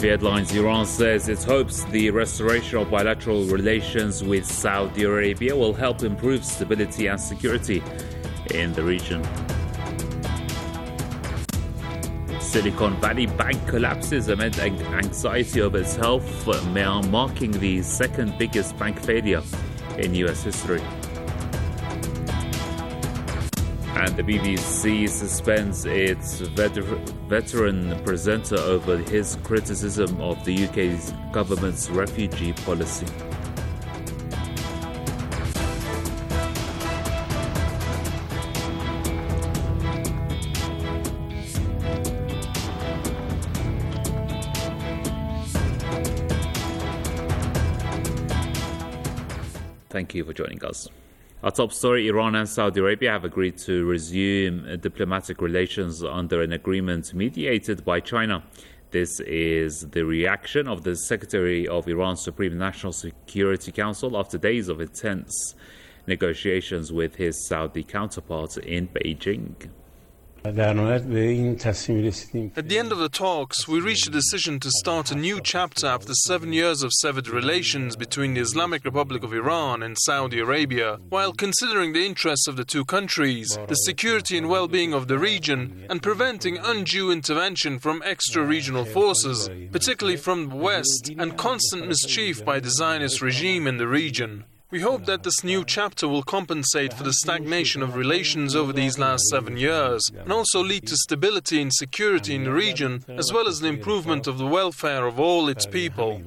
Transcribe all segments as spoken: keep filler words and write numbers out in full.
The headlines: Iran says it hopes the restoration of bilateral relations with Saudi Arabia will help improve stability and security in the region. Silicon Valley Bank collapses amid anxiety over its health, marking the second biggest bank failure in U S history. And the B B C suspends its veter- veteran presenter over his criticism of the U K's government's refugee policy. Thank you for joining us. Our top story: Iran and Saudi Arabia have agreed to resume diplomatic relations under an agreement mediated by China. This is the reaction of the Secretary of Iran's Supreme National Security Council after days of intense negotiations with his Saudi counterpart in Beijing. At the end of the talks, we reached a decision to start a new chapter after seven years of severed relations between the Islamic Republic of Iran and Saudi Arabia, while considering the interests of the two countries, the security and well-being of the region, and preventing undue intervention from extra-regional forces, particularly from the West, and constant mischief by the Zionist regime in the region. We hope that this new chapter will compensate for the stagnation of relations over these last seven years and also lead to stability and security in the region, as well as the improvement of the welfare of all its people.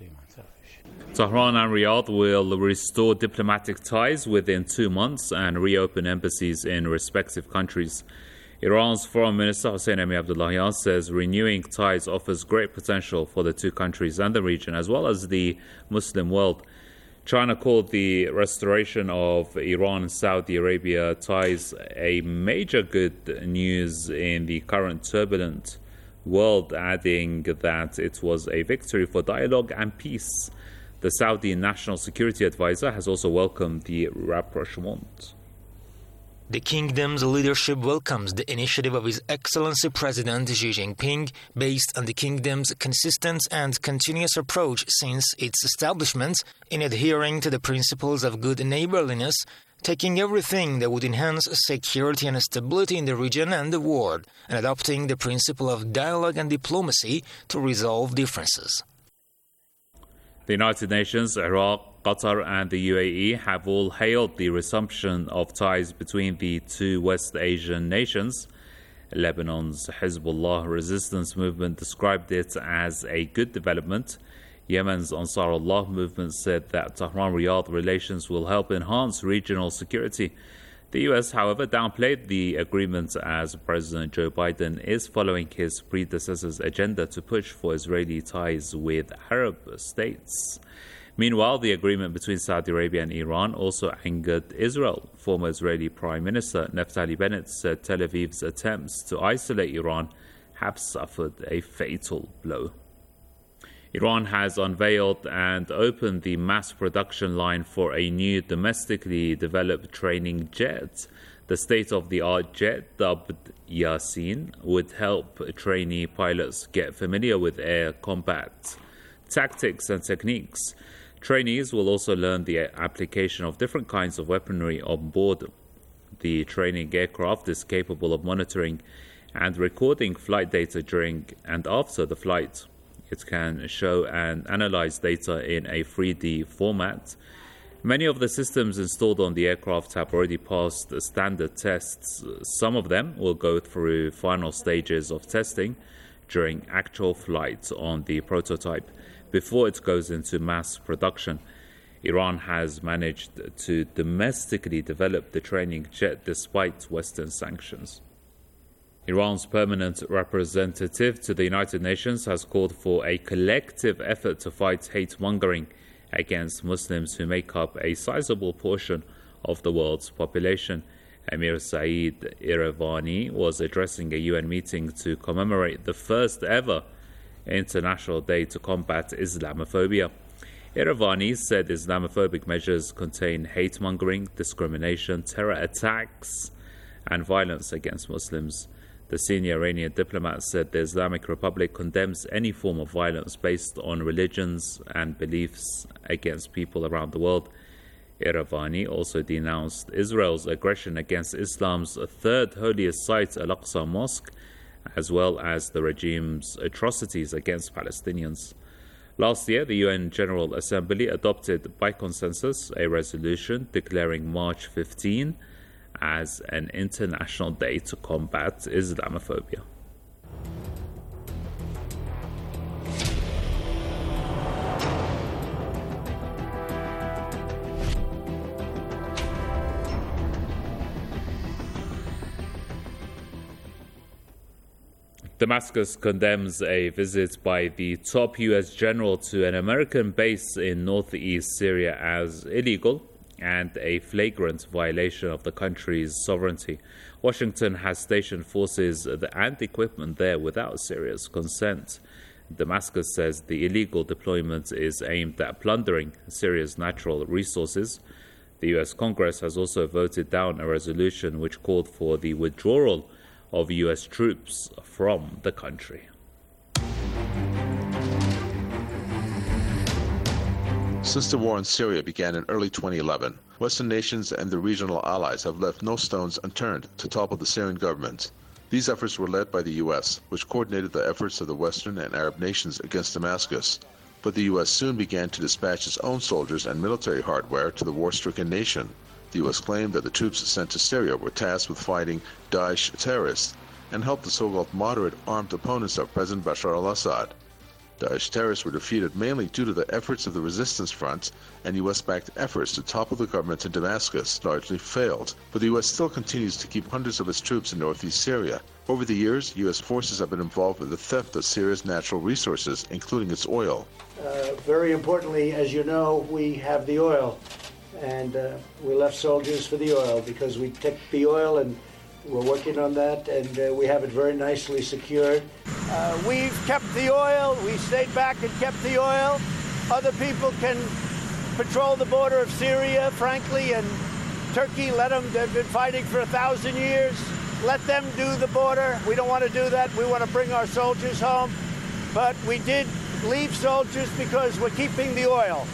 Tehran and Riyadh will restore diplomatic ties within two months and reopen embassies in respective countries. Iran's Foreign Minister Hossein Amiabdullahian says renewing ties offers great potential for the two countries and the region, as well as the Muslim world. China called the restoration of Iran and Saudi Arabia ties a major good news in the current turbulent world, adding that it was a victory for dialogue and peace. The Saudi National Security Advisor has also welcomed the rapprochement. The kingdom's leadership welcomes the initiative of His Excellency President Xi Jinping, based on the kingdom's consistent and continuous approach since its establishment in adhering to the principles of good neighborliness, taking everything that would enhance security and stability in the region and the world, and adopting the principle of dialogue and diplomacy to resolve differences. The United Nations, Iraq, Qatar and the U A E have all hailed the resumption of ties between the two West Asian nations. Lebanon's Hezbollah resistance movement described it as a good development. Yemen's Ansarullah movement said that Tehran-Riyadh relations will help enhance regional security. The U S, however, downplayed the agreement as President Joe Biden is following his predecessor's agenda to push for Israeli ties with Arab states. Meanwhile, the agreement between Saudi Arabia and Iran also angered Israel. Former Israeli Prime Minister Naftali Bennett said Tel Aviv's attempts to isolate Iran have suffered a fatal blow. Iran has unveiled and opened the mass production line for a new domestically developed training jet. The state-of-the-art jet, dubbed Yasin, would help trainee pilots get familiar with air combat tactics and techniques. Trainees will also learn the application of different kinds of weaponry on board. The training aircraft is capable of monitoring and recording flight data during and after the flight. It can show and analyze data in a three D format. Many of the systems installed on the aircraft have already passed standard tests. Some of them will go through final stages of testing during actual flight on the prototype before it goes into mass production. Iran has managed to domestically develop the training jet despite Western sanctions. Iran's permanent representative to the United Nations has called for a collective effort to fight hate-mongering against Muslims who make up a sizable portion of the world's population. Amir Saeed Iravani was addressing a U N meeting to commemorate the first ever International Day to Combat Islamophobia. Iravani said Islamophobic measures contain hate-mongering, discrimination, terror attacks, and violence against Muslims. The senior Iranian diplomat said the Islamic Republic condemns any form of violence based on religions and beliefs against people around the world. Iravani also denounced Israel's aggression against Islam's third holiest site, Al-Aqsa Mosque, as well as the regime's atrocities against Palestinians. Last year, the U N General Assembly adopted by consensus a resolution declaring March fifteenth as an international day to combat Islamophobia. Damascus condemns a visit by the top U S general to an American base in northeast Syria as illegal and a flagrant violation of the country's sovereignty. Washington has stationed forces and equipment there without Syria's consent. Damascus says the illegal deployment is aimed at plundering Syria's natural resources. The U S Congress has also voted down a resolution which called for the withdrawal of U S troops from the country. Since the war in Syria began in early twenty eleven, Western nations and their regional allies have left no stones unturned to topple the Syrian government. These efforts were led by the U S, which coordinated the efforts of the Western and Arab nations against Damascus. But the U S soon began to dispatch its own soldiers and military hardware to the war-stricken nation. The U S claimed that the troops sent to Syria were tasked with fighting Daesh terrorists and helped the so-called moderate armed opponents of President Bashar al-Assad. Daesh terrorists were defeated mainly due to the efforts of the resistance front, and U S-backed efforts to topple the government in Damascus largely failed. But the U S still continues to keep hundreds of its troops in northeast Syria. Over the years, U S forces have been involved with the theft of Syria's natural resources, including its oil. Uh, very importantly, as you know, we have the oil. And uh, we left soldiers for the oil because we took the oil and we're working on that, and uh, we have it very nicely secured. Uh, we've kept the oil. We stayed back and kept the oil. Other people can patrol the border of Syria, frankly, and Turkey, let them. They've been fighting for a thousand years. Let them do the border. We don't want to do that. We want to bring our soldiers home. But we did leave soldiers because we're keeping the oil.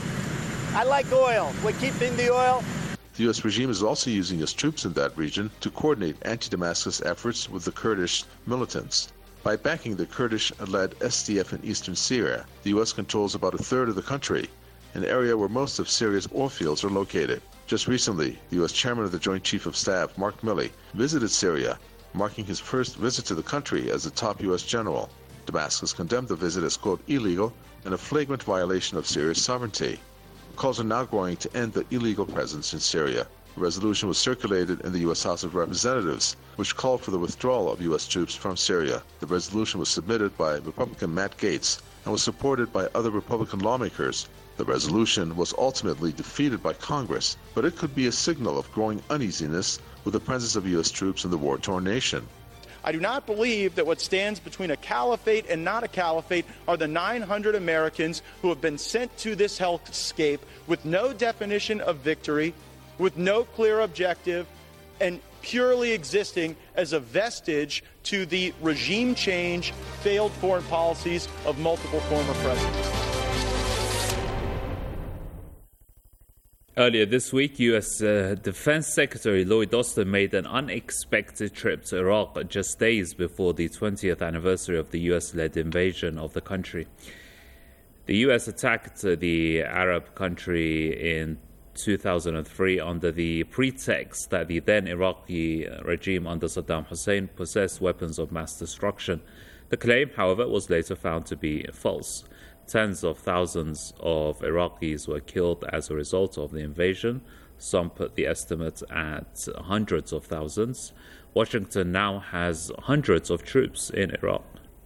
I like oil. We're keeping the oil. The U S regime is also using its troops in that region to coordinate anti-Damascus efforts with the Kurdish militants. By backing the Kurdish-led S D F in eastern Syria, the U S controls about a third of the country, an area where most of Syria's oil fields are located. Just recently, the U S chairman of the Joint Chief of Staff, Mark Milley, visited Syria, marking his first visit to the country as the top U S general. Damascus condemned the visit as, quote, illegal and a flagrant violation of Syria's sovereignty. Calls are now growing to end the illegal presence in Syria. A resolution was circulated in the U S House of Representatives, which called for the withdrawal of U S troops from Syria. The resolution was submitted by Republican Matt Gaetz and was supported by other Republican lawmakers. The resolution was ultimately defeated by Congress, but it could be a signal of growing uneasiness with the presence of U S troops in the war-torn nation. I do not believe that what stands between a caliphate and not a caliphate are the nine hundred Americans who have been sent to this hellscape with no definition of victory, with no clear objective, and purely existing as a vestige to the regime change, failed foreign policies of multiple former presidents. Earlier this week, U S Uh, Defense Secretary Lloyd Austin made an unexpected trip to Iraq just days before the twentieth anniversary of the U S-led invasion of the country. The U S attacked the Arab country in two thousand three under the pretext that the then Iraqi regime under Saddam Hussein possessed weapons of mass destruction. The claim, however, was later found to be false. Tens of thousands of Iraqis were killed as a result of the invasion. Some put the estimate at hundreds of thousands. Washington now has hundreds of troops in Iraq.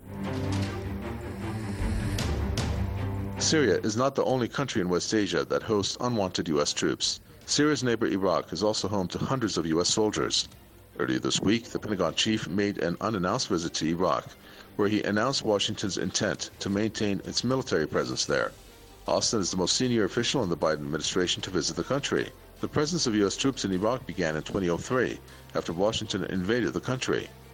Syria is not the only country in West Asia that hosts unwanted U S troops. Syria's neighbor Iraq is also home to hundreds of U S soldiers. Earlier this week, the Pentagon chief made an unannounced visit to Iraq, where he announced Washington's intent to maintain its military presence there. Austin is the most senior official in the Biden administration to visit the country. The presence of U S troops in Iraq began in two thousand three, after Washington invaded the country.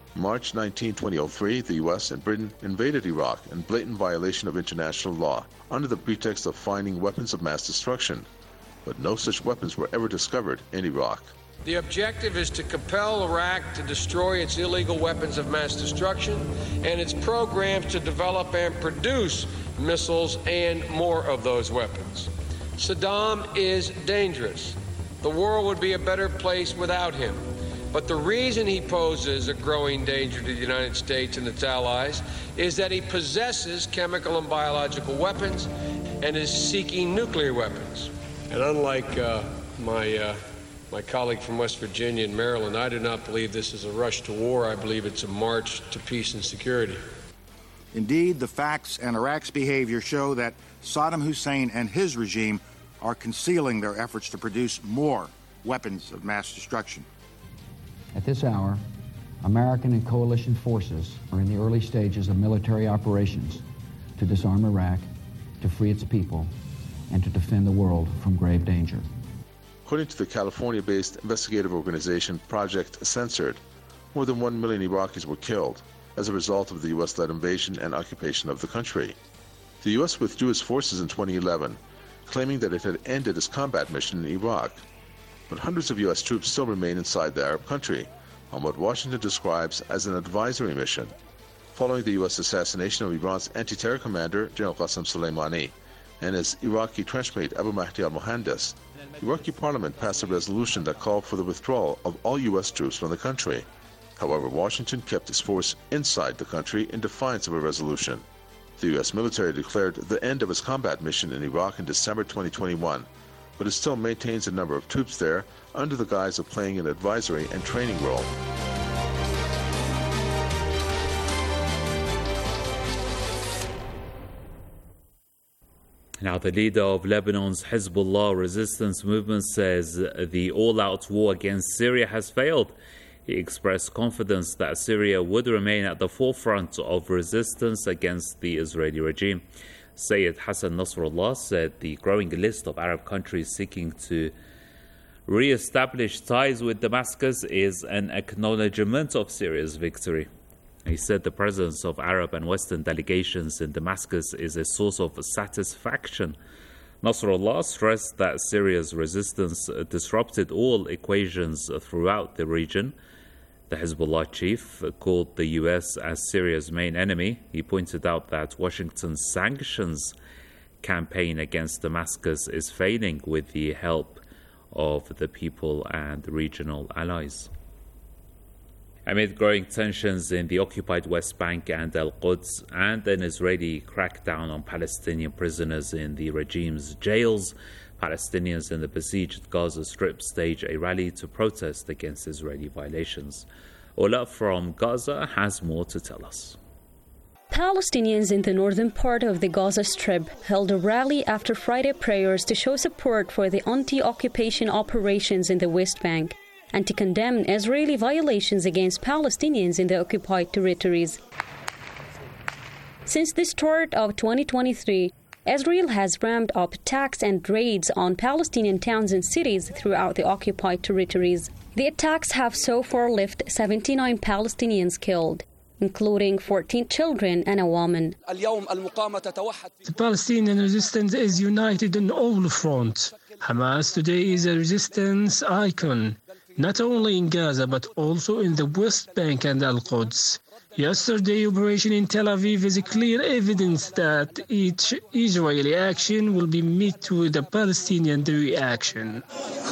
March nineteenth, two thousand three, the U S and Britain invaded Iraq in blatant violation of international law under the pretext of finding weapons of mass destruction. But no such weapons were ever discovered in Iraq. The objective is to compel Iraq to destroy its illegal weapons of mass destruction and its programs to develop and produce missiles and more of those weapons. Saddam is dangerous. The world would be a better place without him. But the reason he poses a growing danger to the United States and its allies is that he possesses chemical and biological weapons and is seeking nuclear weapons. And unlike uh, my uh, my colleague from West Virginia and Maryland, I do not believe this is a rush to war. I believe it's a march to peace and security. Indeed, the facts and Iraq's behavior show that Saddam Hussein and his regime are concealing their efforts to produce more weapons of mass destruction. At this hour, American and coalition forces are in the early stages of military operations to disarm Iraq, to free its people, and to defend the world from grave danger. According to the California-based investigative organization Project Censored, more than one million Iraqis were killed as a result of the U S-led invasion and occupation of the country. The U S withdrew its forces in twenty eleven, claiming that it had ended its combat mission in Iraq. But hundreds of U S troops still remain inside the Arab country on what Washington describes as an advisory mission. Following the U S assassination of Iran's anti-terror commander, General Qasem Soleimani, and his Iraqi trenchmate Abu Mahdi al-Mohandes, Iraqi parliament passed a resolution that called for the withdrawal of all U S troops from the country. However, Washington kept its force inside the country in defiance of a resolution. The U S military declared the end of its combat mission in Iraq in December twenty twenty-one, but it still maintains a number of troops there under the guise of playing an advisory and training role. Now, the leader of Lebanon's Hezbollah resistance movement says the all-out war against Syria has failed. He expressed confidence that Syria would remain at the forefront of resistance against the Israeli regime. Sayyid Hassan Nasrallah said the growing list of Arab countries seeking to re-establish ties with Damascus is an acknowledgement of Syria's victory. He said the presence of Arab and Western delegations in Damascus is a source of satisfaction. Nasrallah stressed that Syria's resistance disrupted all equations throughout the region. The Hezbollah chief called the U S as Syria's main enemy. He pointed out that Washington's sanctions campaign against Damascus is failing with the help of the people and regional allies. Amid growing tensions in the occupied West Bank and Al-Quds and an Israeli crackdown on Palestinian prisoners in the regime's jails, Palestinians in the besieged Gaza Strip stage a rally to protest against Israeli violations. Ola from Gaza has more to tell us. Palestinians in the northern part of the Gaza Strip held a rally after Friday prayers to show support for the anti-occupation operations in the West Bank and to condemn Israeli violations against Palestinians in the occupied territories. Since the start of twenty twenty-three, Israel has ramped up attacks and raids on Palestinian towns and cities throughout the occupied territories. The attacks have so far left seventy-nine Palestinians killed, including fourteen children and a woman. The Palestinian resistance is united on all fronts. Hamas today is a resistance icon, not only in Gaza but also in the West Bank and Al-Quds. Yesterday's operation in Tel Aviv is clear evidence that each Israeli action will be met with a Palestinian reaction.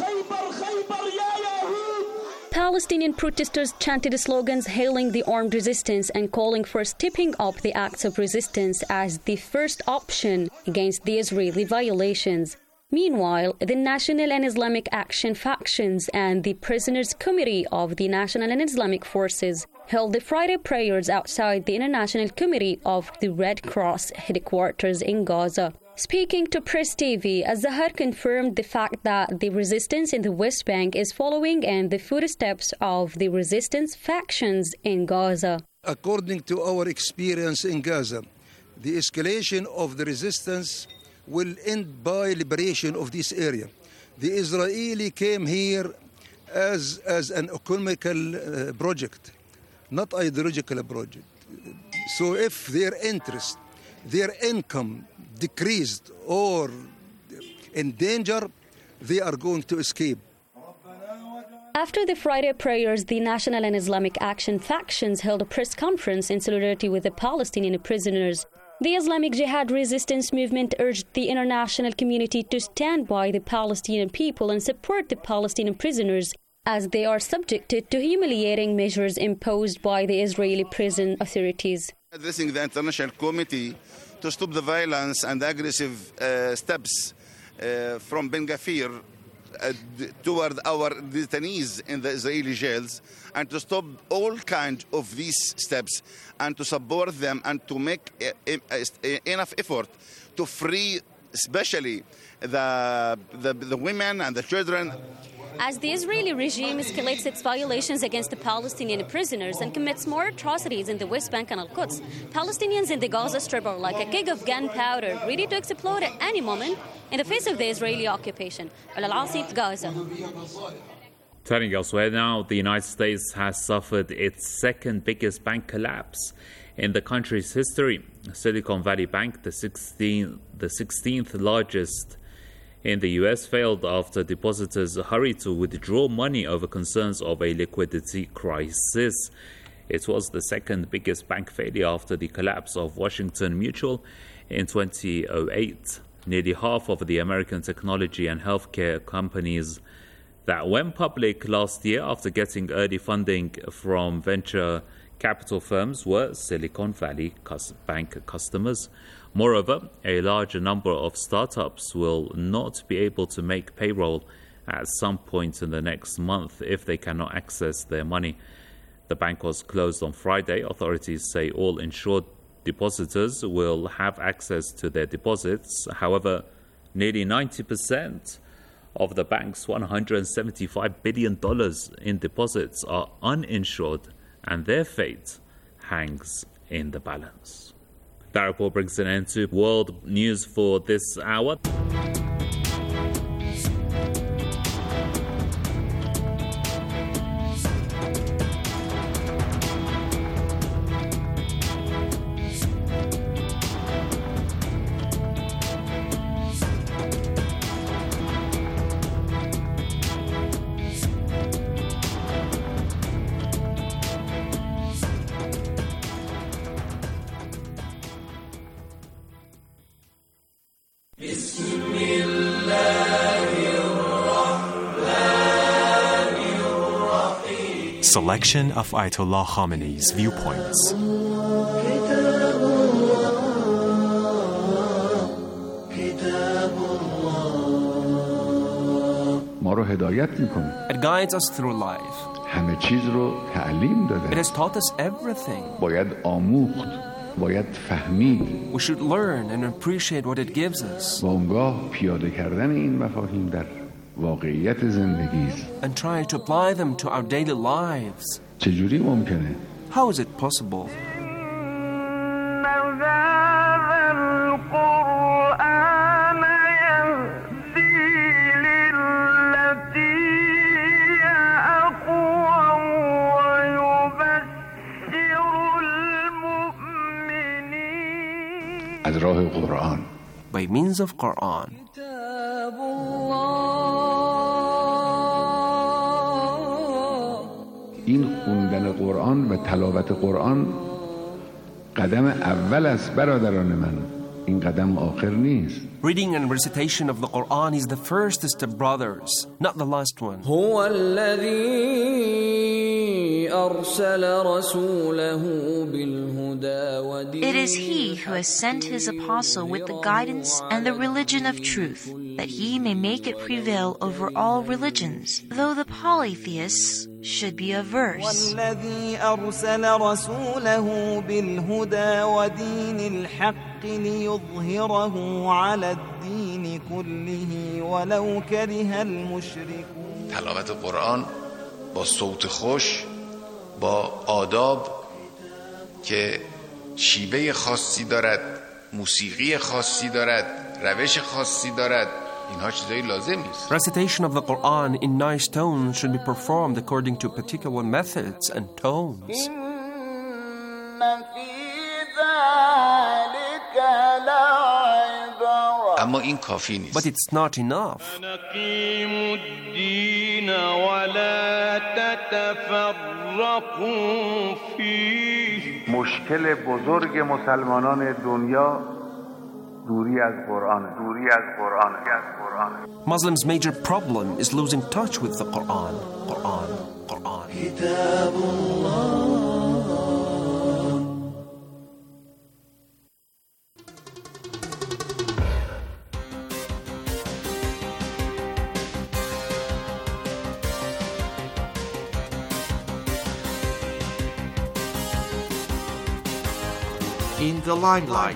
Palestinian protesters chanted slogans hailing the armed resistance and calling for stepping up the acts of resistance as the first option against the Israeli violations. Meanwhile, the National and Islamic Action factions and the Prisoners' Committee of the National and Islamic Forces held the Friday prayers outside the International Committee of the Red Cross headquarters in Gaza. Speaking to Press T V, Az-Zahar confirmed the fact that the resistance in the West Bank is following in the footsteps of the resistance factions in Gaza. According to our experience in Gaza, the escalation of the resistance will end by liberation of this area. The Israeli came here as, as an economical uh, project. not ideological project. So if their interest, their income decreased or in danger, they are going to escape. After the Friday prayers, the National and Islamic Action factions held a press conference in solidarity with the Palestinian prisoners. The Islamic Jihad resistance movement urged the international community to stand by the Palestinian people and support the Palestinian prisoners as they are subjected to humiliating measures imposed by the Israeli prison authorities. Addressing the international committee to stop the violence and aggressive uh, steps uh, from Ben Gvir uh, toward our detainees in the Israeli jails, and to stop all kinds of these steps and to support them and to make uh, uh, enough effort to free especially the, the, the women and the children. As the Israeli regime escalates its violations against the Palestinian prisoners and commits more atrocities in the West Bank and Al-Quds, Palestinians in the Gaza Strip are like a keg of gunpowder, ready to explode at any moment in the face of the Israeli occupation. Al-Asif, Gaza. Turning elsewhere now, the United States has suffered its second biggest bank collapse in the country's history. Silicon Valley Bank, the sixteenth, the sixteenth largest in the U S, failed after depositors hurried to withdraw money over concerns of a liquidity crisis. It was the second biggest bank failure after the collapse of Washington Mutual in twenty oh eight. Nearly half of the American technology and healthcare companies that went public last year after getting early funding from venture capital firms were Silicon Valley Bank customers. Moreover, a larger number of startups will not be able to make payroll at some point in the next month if they cannot access their money. The bank was closed on Friday. Authorities say all insured depositors will have access to their deposits. However, nearly ninety percent of the bank's one hundred seventy-five billion dollars in deposits are uninsured, and their fate hangs in the balance. That report brings an end to world news for this hour. Selection of Ayatollah Khamenei's viewpoints. It guides us through life. It has taught us everything. We should learn and appreciate what it gives us. And try to apply them to our daily lives. How is it possible? By means of Quran. این خوندن قرآن و تلاوت قرآن قدم اول است برادران من. این قدم آخر نیست. Reading and recitation of the Quran is the first step, brothers, not the last one. هو الذي أرسل رسوله بالهدى ودين. It is He who has sent His apostle with the guidance and the religion of truth, that He may make it prevail over all religions, though the polytheists should be averse. والذي أرسل رسوله بالهدى ودين الحق ليظهره على الدين كله ولو كره المشركون. تلاوت قرآن با صوت خوش، با آداب که شیوه خاصی دارد، موسیقی خاصی دارد، روش خاصی دارد، اینها چیزایی لازم نیست. Recitation of the Quran in nice tones should be performed according to particular methods and tones. اما این کافی نیست. But it's not enough. مشکل بزرگ مسلمانان دنیا دوری از قرآن دوری از قرآن از قرآن Muslims' major problem is losing touch with the Quran. Quran. Quran. كتاب الله. In the limelight.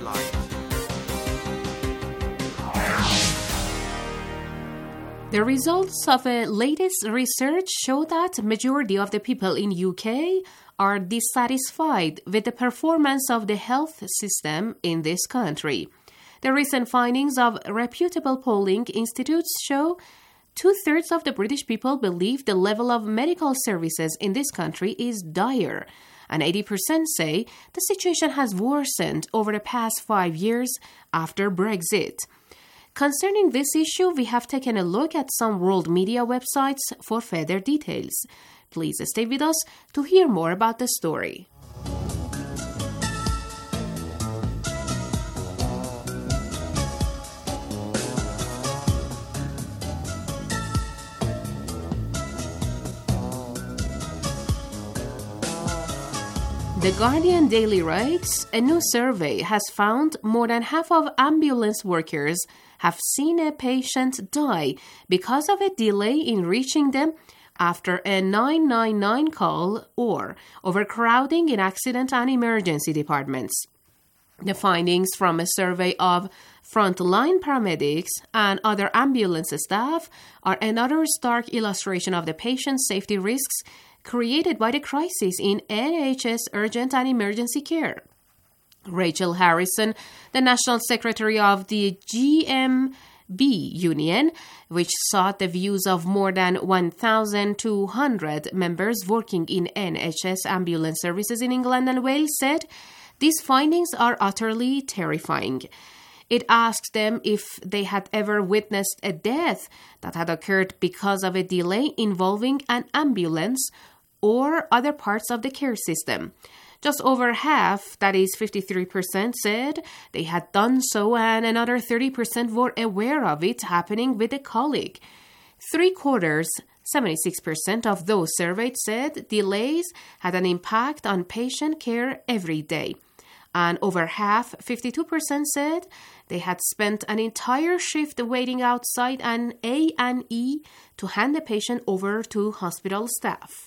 The results of a latest research show that majority of the people in U K are dissatisfied with the performance of the health system in this country. The recent findings of reputable polling institutes show two-thirds of the British people believe the level of medical services in this country is dire, and eighty percent say the situation has worsened over the past five years after Brexit. Concerning this issue, we have taken a look at some world media websites for further details. Please stay with us to hear more about the story. The Guardian Daily writes, a new survey has found more than half of ambulance workers have seen a patient die because of a delay in reaching them after a nine nine nine call or overcrowding in accident and emergency departments. The findings from a survey of frontline paramedics and other ambulance staff are another stark illustration of the patient safety risks created by the crisis in N H S urgent and emergency care. Rachel Harrison, the National Secretary of the G M B Union, which sought the views of more than one thousand two hundred members working in N H S ambulance services in England and Wales, said these findings are utterly terrifying. It asked them if they had ever witnessed a death that had occurred because of a delay involving an ambulance or other parts of the care system. Just over half, that is fifty-three percent, said they had done so, and another thirty percent were aware of it happening with a colleague. Three quarters, seventy-six percent of those surveyed said delays had an impact on patient care every day. And over half, fifty-two percent, said they had spent an entire shift waiting outside an A and E to hand the patient over to hospital staff.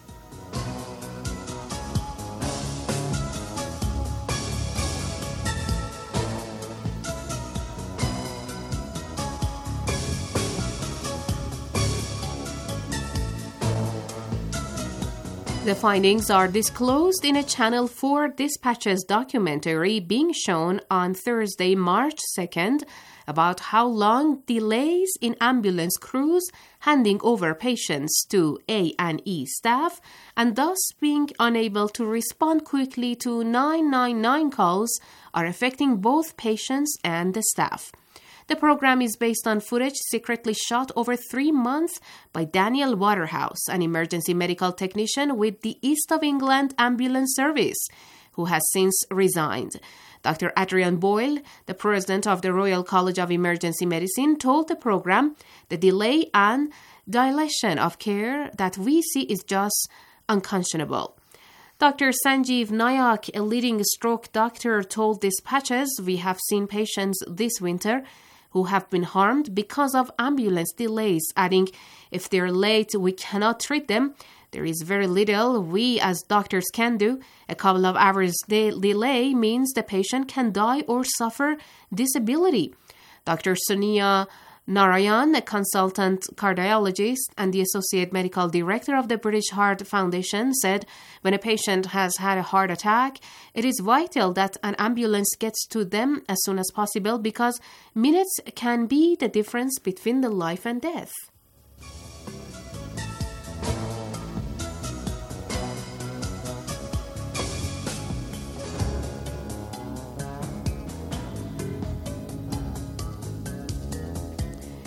The findings are disclosed in a Channel four Dispatches documentary being shown on Thursday, March second, about how long delays in ambulance crews handing over patients to A and E staff and thus being unable to respond quickly to nine nine nine calls are affecting both patients and the staff. The program is based on footage secretly shot over three months by Daniel Waterhouse, an emergency medical technician with the East of England Ambulance Service, who has since resigned. Doctor Adrian Boyle, the president of the Royal College of Emergency Medicine, told the program the delay and dilation of care that we see is just unconscionable. Doctor Sanjeev Nayak, a leading stroke doctor, told Dispatches, we have seen patients this winter who have been harmed because of ambulance delays, adding, if they're late, we cannot treat them. There is very little we as doctors can do. A couple of hours de- delay means the patient can die or suffer disability. Doctor Sonia Narayan, a consultant cardiologist and the associate medical director of the British Heart Foundation, said when a patient has had a heart attack, it is vital that an ambulance gets to them as soon as possible because minutes can be the difference between the life and death.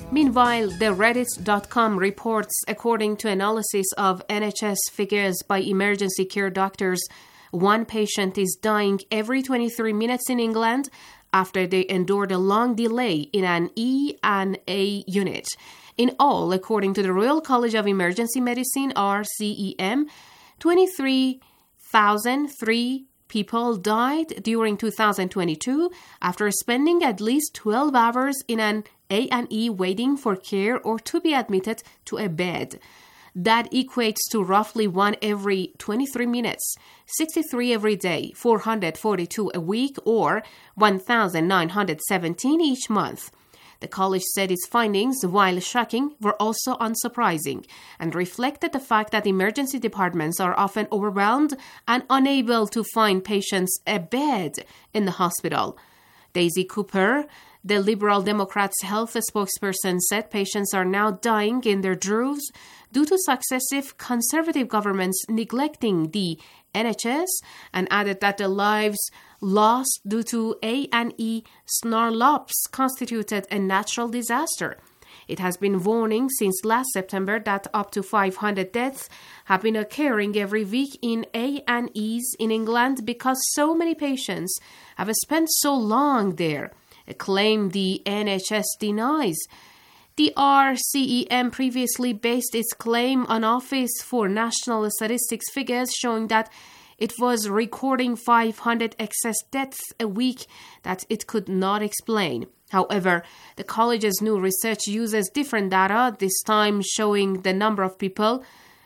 Meanwhile, the Reddit dot com reports, according to analysis of N H S figures by emergency care doctors, one patient is dying every twenty-three minutes in England after they endured a long delay in an E and A unit. In all, according to the Royal College of Emergency Medicine, R C E M, twenty-three thousand three people died during two thousand twenty-two after spending at least twelve hours in an A and E waiting for care or to be admitted to a bed. That equates to roughly one every twenty-three minutes, sixty-three every day, four hundred forty-two a week, or one thousand nine hundred seventeen each month. The college said its findings, while shocking, were also unsurprising and reflected the fact that emergency departments are often overwhelmed and unable to find patients a bed in the hospital. Daisy Cooper, the Liberal Democrats' health spokesperson, said patients are now dying in their droves due to successive conservative governments neglecting the N H S, and added that the lives lost due to A and E snarlops constituted a natural disaster. It has been warning since last September that up to five hundred deaths have been occurring every week in A and Es in England because so many patients have spent so long there, a claim the N H S denies. The R C E M previously based its claim on Office for National Statistics figures showing that it was recording five hundred excess deaths a week that it could not explain. However, the college's new research uses different data, this time showing the number of people,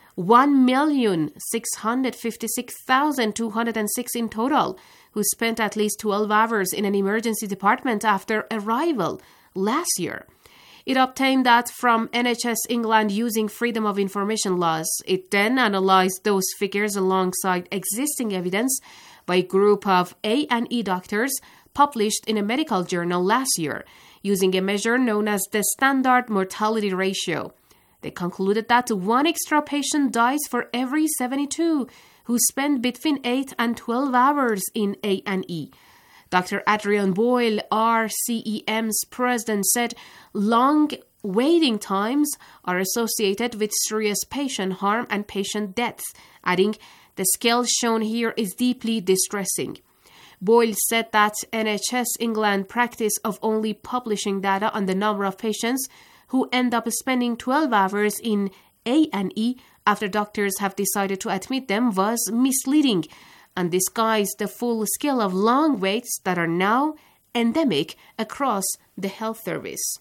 one million six hundred fifty-six thousand two hundred six in total, who spent at least twelve hours in an emergency department after arrival last year. It obtained that from N H S England using Freedom of Information laws. It then analyzed those figures alongside existing evidence by a group of A and E doctors published in a medical journal last year, using a measure known as the Standard Mortality Ratio. They concluded that one extra patient dies for every seventy-two who spend between eight and twelve hours in A and E. Doctor Adrian Boyle, R C E M's president, said long waiting times are associated with serious patient harm and patient deaths, adding, "The scale shown here is deeply distressing." Boyle said that N H S England practice of only publishing data on the number of patients who end up spending twelve hours in A and E after doctors have decided to admit them was misleading and disguised the full scale of long waits that are now endemic across the health service.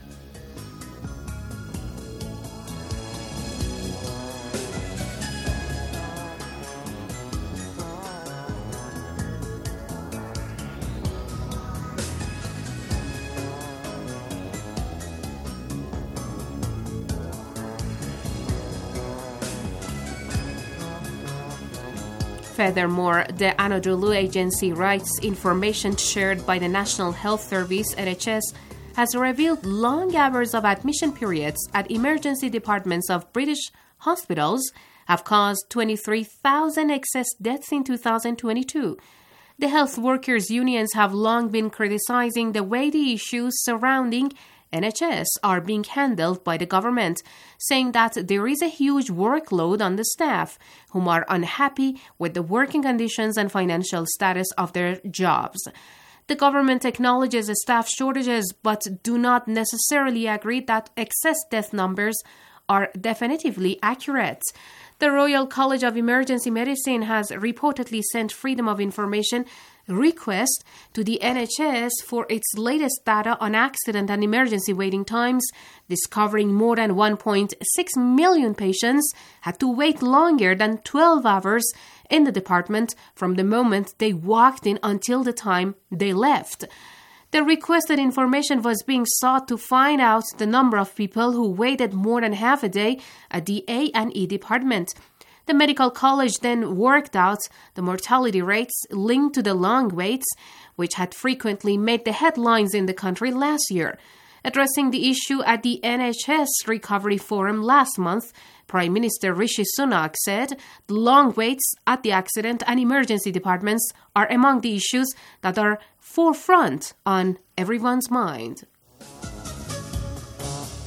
Furthermore, the Anadolu Agency writes information shared by the National Health Service, N H S, has revealed long hours of admission periods at emergency departments of British hospitals have caused twenty-three thousand excess deaths in two thousand twenty-two. The health workers' unions have long been criticizing the way the issues surrounding N H S are being handled by the government, saying that there is a huge workload on the staff, whom are unhappy with the working conditions and financial status of their jobs. The government acknowledges staff shortages, but do not necessarily agree that excess death numbers are definitively accurate. The Royal College of Emergency Medicine has reportedly sent Freedom of Information request to the N H S for its latest data on accident and emergency waiting times, discovering more than one point six million patients had to wait longer than twelve hours in the department from the moment they walked in until the time they left. The requested information was being sought to find out the number of people who waited more than half a day at the A and E department. The medical college then worked out the mortality rates linked to the long waits, which had frequently made the headlines in the country last year. Addressing the issue at the N H S Recovery Forum last month, Prime Minister Rishi Sunak said the long waits at the accident and emergency departments are among the issues that are forefront on everyone's mind.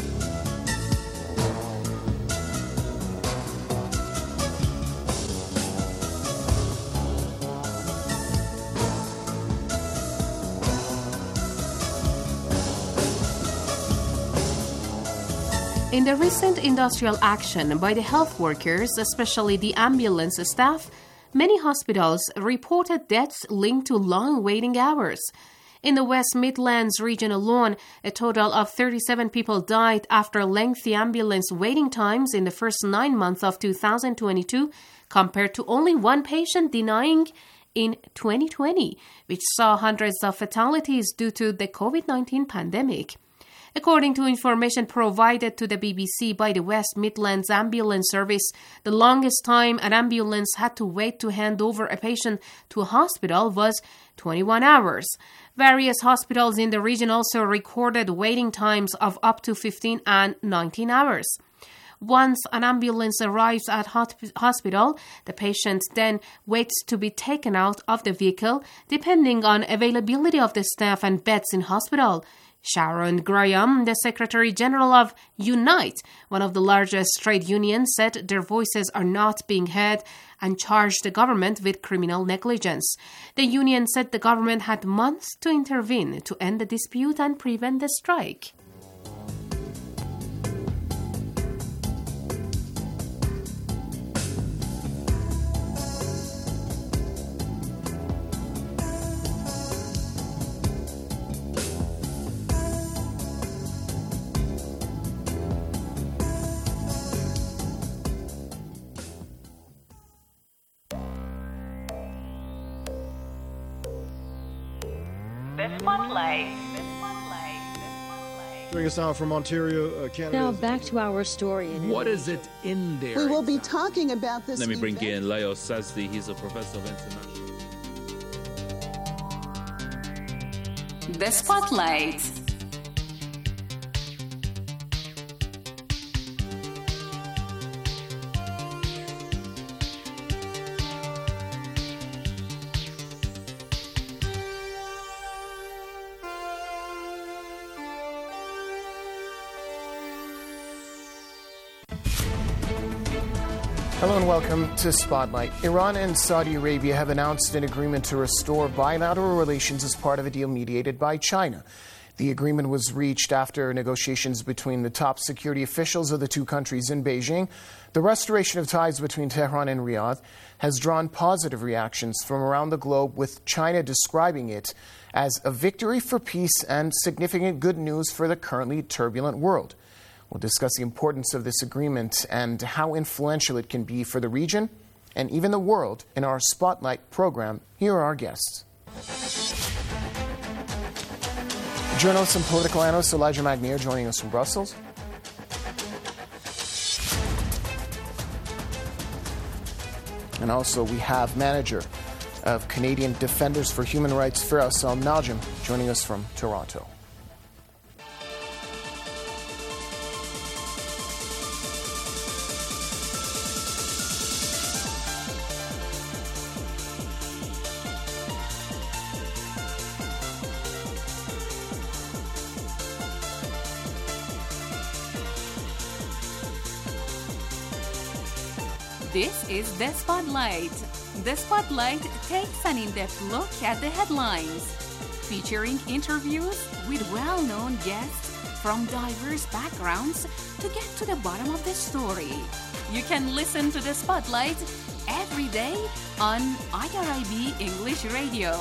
In the recent industrial action by the health workers, especially the ambulance staff, many hospitals reported deaths linked to long waiting hours. In the West Midlands region alone, a total of thirty-seven people died after lengthy ambulance waiting times in the first nine months of two thousand twenty-two, compared to only one patient dying in twenty twenty, which saw hundreds of fatalities due to the COVID nineteen pandemic. According to information provided to the B B C by the West Midlands Ambulance Service, the longest time an ambulance had to wait to hand over a patient to a hospital was twenty-one hours. Various hospitals in the region also recorded waiting times of up to fifteen and nineteen hours. Once an ambulance arrives at hot- hospital, the patient then waits to be taken out of the vehicle, depending on availability of the staff and beds in hospital. Sharon Graham, the Secretary General of Unite, one of the largest trade unions, said their voices are not being heard and charged the government with criminal negligence. The union said the government had months to intervene to end the dispute and prevent the strike. Joining us now from Ontario, uh, Canada. Now back to our story. What is it in there? We will be talking about this. Let me bring in Leo Sazdi. He's a professor of international. The Spotlight. Hello and welcome to Spotlight. Iran and Saudi Arabia have announced an agreement to restore bilateral relations as part of a deal mediated by China. The agreement was reached after negotiations between the top security officials of the two countries in Beijing. The restoration of ties between Tehran and Riyadh has drawn positive reactions from around the globe, with China describing it as a victory for peace and significant good news for the currently turbulent world. We'll discuss the importance of this agreement and how influential it can be for the region and even the world in our Spotlight program. Here are our guests. Journalist and political analyst Elijah Magnier joining us from Brussels. And also we have manager of Canadian Defenders for Human Rights, Firas Al-Najm, joining us from Toronto. This is The Spotlight. The Spotlight takes an in-depth look at the headlines, featuring interviews with well-known guests from diverse backgrounds to get to the bottom of the story. You can listen to The Spotlight every day on I R I B English Radio.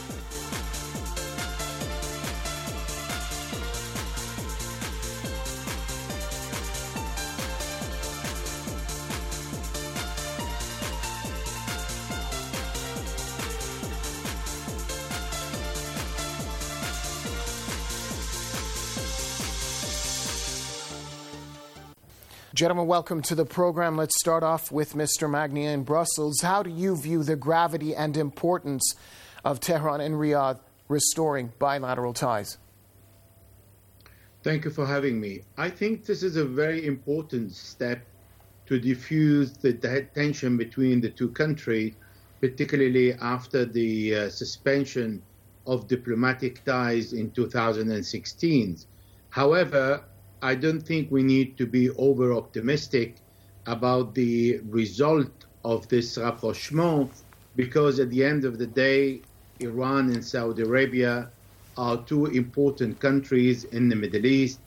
Gentlemen, welcome to the program. Let's start off with Mister Magnier in Brussels. How do you view the gravity and importance of Tehran and Riyadh restoring bilateral ties? Thank you for having me. I think this is a very important step to diffuse the tension between the two countries, particularly after the uh, suspension of diplomatic ties in two thousand sixteen. However, I don't think we need to be over-optimistic about the result of this rapprochement, because at the end of the day, Iran and Saudi Arabia are two important countries in the Middle East,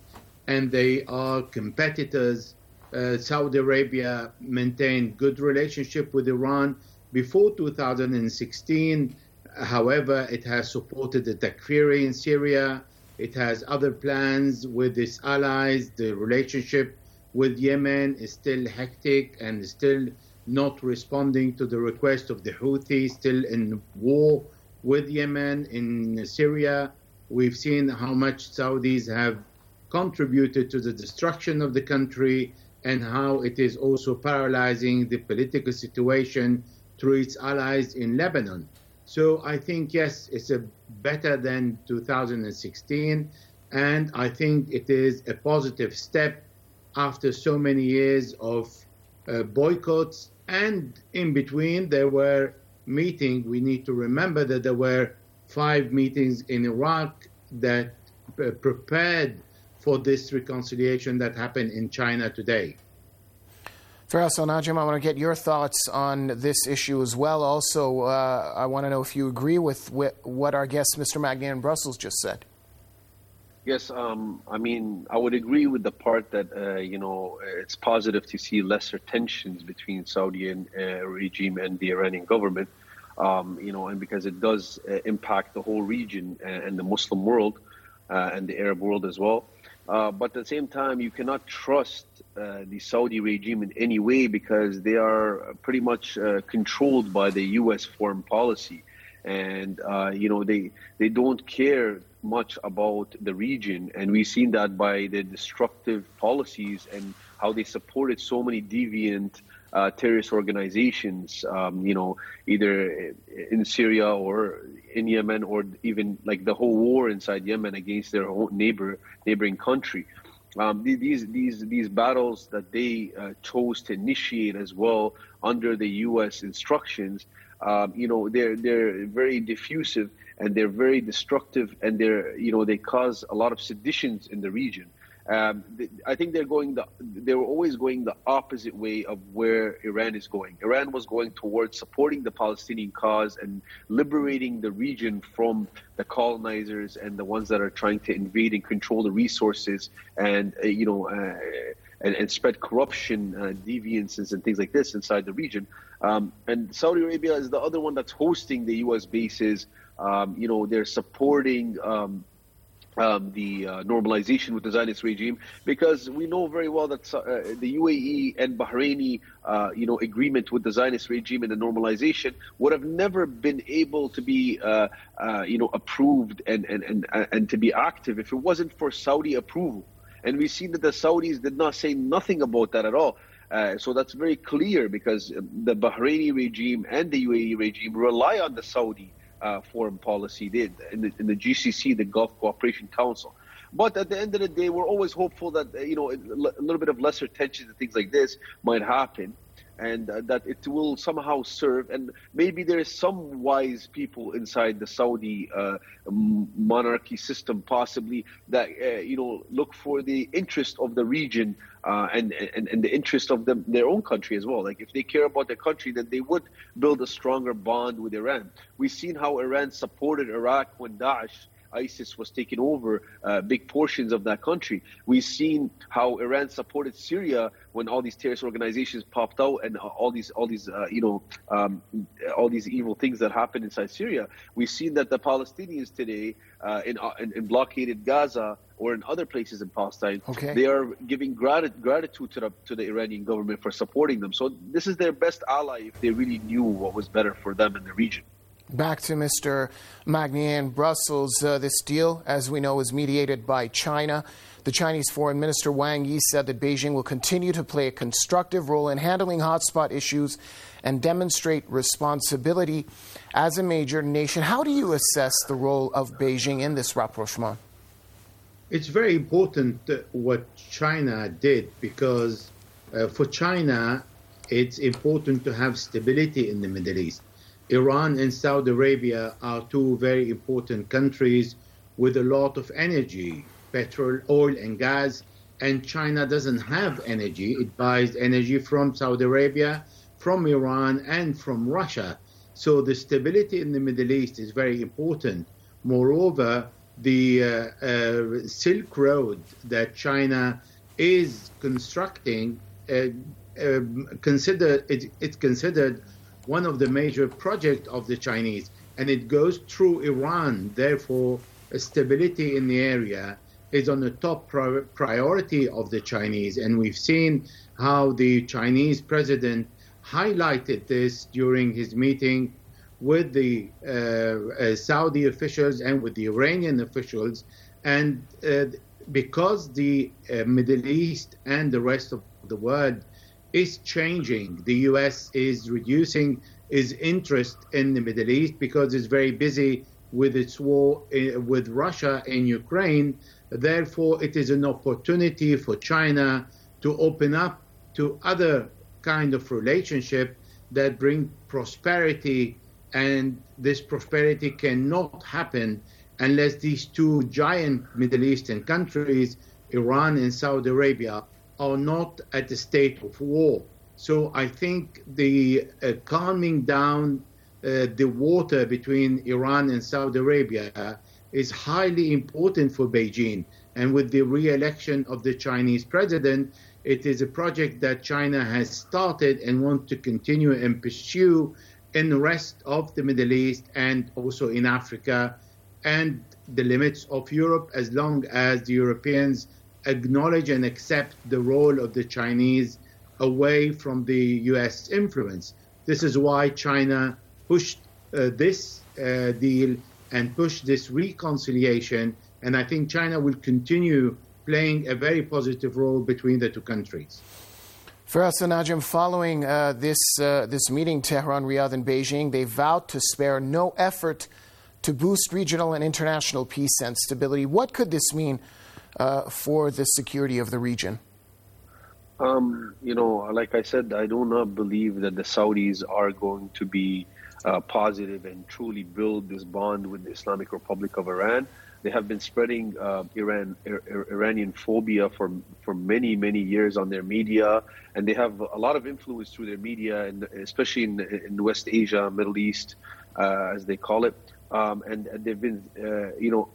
and they are competitors. Uh, Saudi Arabia maintained good relationship with Iran before two thousand sixteen. However, it has supported the Takfiri in Syria. It has other plans with its allies. The relationship with Yemen is still hectic and still not responding to the request of the Houthis, still in war with Yemen. In Syria, we've seen how much Saudis have contributed to the destruction of the country and how it is also paralyzing the political situation through its allies in Lebanon. So I think, yes, it's a better than two thousand sixteen, and I think it is a positive step after so many years of uh, boycotts. And in between, there were meetings. We need to remember that there were five meetings in Iraq that uh, prepared for this reconciliation that happened in China today. Faisal Najam, I want to get your thoughts on this issue as well. Also, uh, I want to know if you agree with wh- what our guest, Mister Magnier in Brussels, just said. Yes, um, I mean, I would agree with the part that, uh, you know, it's positive to see lesser tensions between Saudi and, uh, regime and the Iranian government, um, you know, and because it does uh, impact the whole region and, and the Muslim world uh, and the Arab world as well. Uh, but at the same time, you cannot trust uh, the Saudi regime in any way because they are pretty much uh, controlled by the U S foreign policy. And, uh, you know, they, they don't care much about the region. And we've seen that by the destructive policies and how they supported so many deviant uh, terrorist organizations, um, you know, either in Syria or in Yemen, or even like the whole war inside Yemen against their own neighbor, neighboring country. Um, these these these battles that they uh, chose to initiate as well under the U S instructions, um, you know, they're they're very diffusive and they're very destructive, and they're you know they cause a lot of seditions in the region. Um, I think they're going the they were always going the opposite way of where Iran is going. Iran was going towards supporting the Palestinian cause and liberating the region from the colonizers and the ones that are trying to invade and control the resources and uh, you know uh, and, and spread corruption, uh, deviances, and things like this inside the region. Um, and Saudi Arabia is the other one that's hosting the U S bases. Um, you know, they're supporting. Um, Um, the uh, normalization with the Zionist regime, because we know very well that uh, the U A E and Bahraini, uh, you know, agreement with the Zionist regime and the normalization would have never been able to be, uh, uh, you know, approved and, and, and, and to be active if it wasn't for Saudi approval. And we've seen that the Saudis did not say nothing about that at all. Uh, so that's very clear because the Bahraini regime and the U A E regime rely on the Saudi Uh, foreign policy did in the, in the G C C, the Gulf Cooperation Council. But at the end of the day, we're always hopeful that, uh, you know, a little bit of lesser tensions and things like this might happen, and uh, that it will somehow serve. And maybe there is some wise people inside the Saudi uh, monarchy system, possibly, that, uh, you know, look for the interest of the region uh, and, and, and the interest of them, their own country as well. Like if they care about their country, then they would build a stronger bond with Iran. We've seen how Iran supported Iraq when Daesh, ISIS, was taking over uh, big portions of that country. We've seen how Iran supported Syria when all these terrorist organizations popped out and all these, all these, uh, you know, um, all these evil things that happened inside Syria. We've seen that the Palestinians today uh, in, uh, in, in blockaded Gaza or in other places in Palestine, okay. they are giving grat- gratitude to the to the Iranian government for supporting them. So this is their best ally if they really knew what was better for them in the region. Back to Mister Magnier in Brussels. Uh, this deal, as we know, is mediated by China. The Chinese Foreign Minister Wang Yi said that Beijing will continue to play a constructive role in handling hotspot issues and demonstrate responsibility as a major nation. How do you assess the role of Beijing in this rapprochement? It's very important uh, what China did, because uh, for China, it's important to have stability in the Middle East. Iran and Saudi Arabia are two very important countries with a lot of energy, petrol, oil, and gas, and China doesn't have energy. It buys energy from Saudi Arabia, from Iran, and from Russia. So the stability in the Middle East is very important. Moreover, the uh, uh, Silk Road that China is constructing, uh, uh, consider it, it's considered one of the major projects of the Chinese, and it goes through Iran. Therefore, stability in the area is on the top pri- priority of the Chinese, and we've seen how the Chinese president highlighted this during his meeting with the uh, uh, Saudi officials and with the Iranian officials. And uh, because the uh, Middle East and the rest of the world is changing, the U S is reducing its interest in the Middle East because it's very busy with its war uh, with Russia in Ukraine. Therefore, it is an opportunity for China to open up to other kind of relationship that bring prosperity, and this prosperity cannot happen unless these two giant Middle Eastern countries, Iran and Saudi Arabia, are not at a state of war. So I think the uh, calming down uh, the water between Iran and Saudi Arabia is highly important for Beijing. And with the re-election of the Chinese president, it is a project that China has started and wants to continue and pursue in the rest of the Middle East and also in Africa and the limits of Europe, as long as the Europeans acknowledge and accept the role of the Chinese away from the U S influence. This is why China pushed uh, this uh, deal and pushed this reconciliation, and I think China will continue playing a very positive role between the two countries. Firas and Najim, following uh, this uh, this meeting, Tehran, Riyadh, and Beijing, they vowed to spare no effort to boost regional and international peace and stability. What could this mean uh, for the security of the region? Um, you know, like I said, I do not believe that the Saudis are going to be uh, positive and truly build this bond with the Islamic Republic of Iran. They have been spreading uh, Iran Ir- Iranian phobia for for many many years on their media, and they have a lot of influence through their media, and especially in in West Asia, Middle East, uh, as they call it. Um, and, and they've been, uh, you know,